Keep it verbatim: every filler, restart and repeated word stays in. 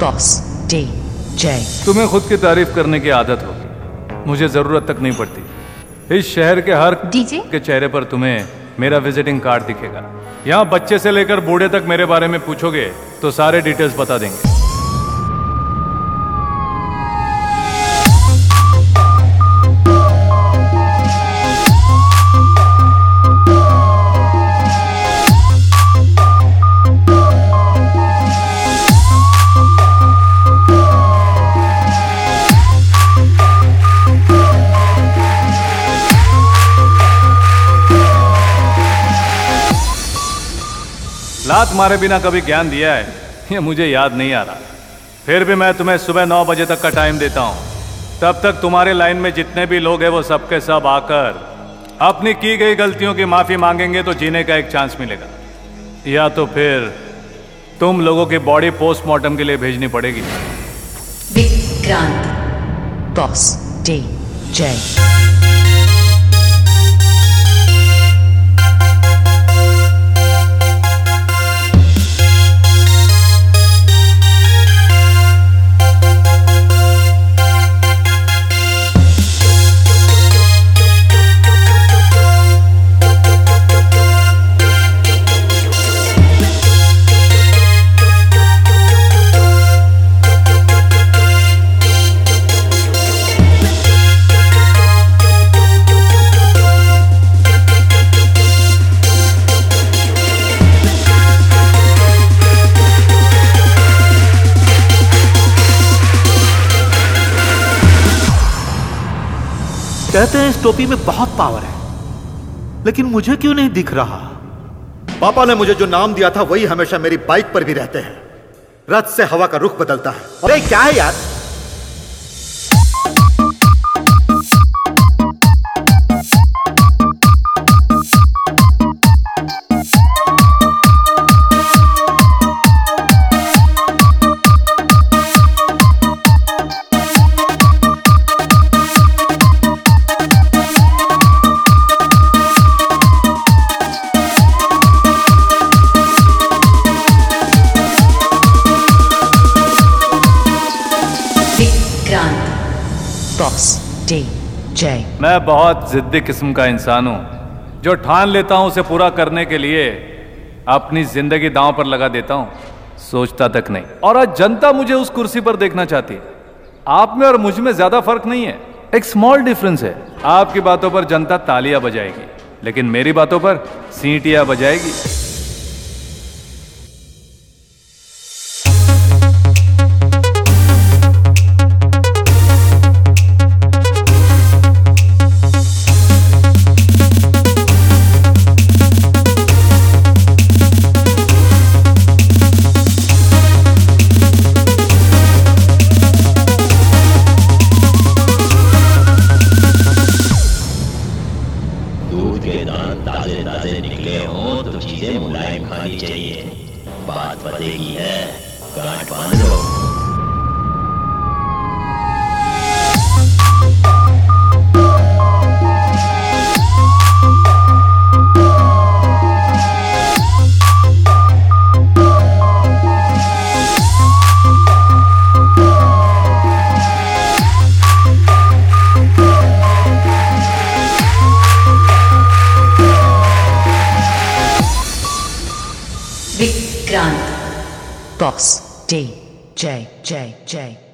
Boss D जे। तुम्हें खुद की तारीफ करने की आदत होगी, मुझे जरूरत तक नहीं पड़ती। इस शहर के हर डीजे के चेहरे पर तुम्हें मेरा विजिटिंग कार्ड दिखेगा। यहाँ बच्चे से लेकर बूढ़े तक मेरे बारे में पूछोगे तो सारे डिटेल्स बता देंगे। लात मारे बिना कभी ज्ञान दिया है ये मुझे याद नहीं आ रहा। फिर भी मैं तुम्हें सुबह नौ बजे तक का टाइम देता हूँ। तब तक तुम्हारे लाइन में जितने भी लोग हैं वो सबके सब आकर अपनी की गई गलतियों की माफी मांगेंगे तो जीने का एक चांस मिलेगा, या तो फिर तुम लोगों की बॉडी पोस्टमार्टम के लिए भेजनी पड़ेगी। Vikrant boss D J. कहते हैं इस टोपी में बहुत पावर है, लेकिन मुझे क्यों नहीं दिख रहा? पापा ने मुझे जो नाम दिया था वही हमेशा मेरी बाइक पर भी रहते हैं। रथ से हवा का रुख बदलता है। अरे क्या है यार? Boss D J. मैं बहुत जिद्दी किस्म का इंसान हूं जो ठान लेता हूं उसे पूरा करने के लिए अपनी जिंदगी दांव पर लगा देता हूं, सोचता तक नहीं। और आज जनता मुझे उस कुर्सी पर देखना चाहती है। आप में और मुझ में ज्यादा फर्क नहीं है, एक स्मॉल डिफरेंस है। आपकी बातों पर जनता तालियां बजाएगी, लेकिन मेरी बातों पर सीटियां बजाएगी। ताजे ताजे निकले हो तो चीजें मुलायम खानी चाहिए। बात बतेगी है, गांठ बांध लो। Vikrant boss D J J जे।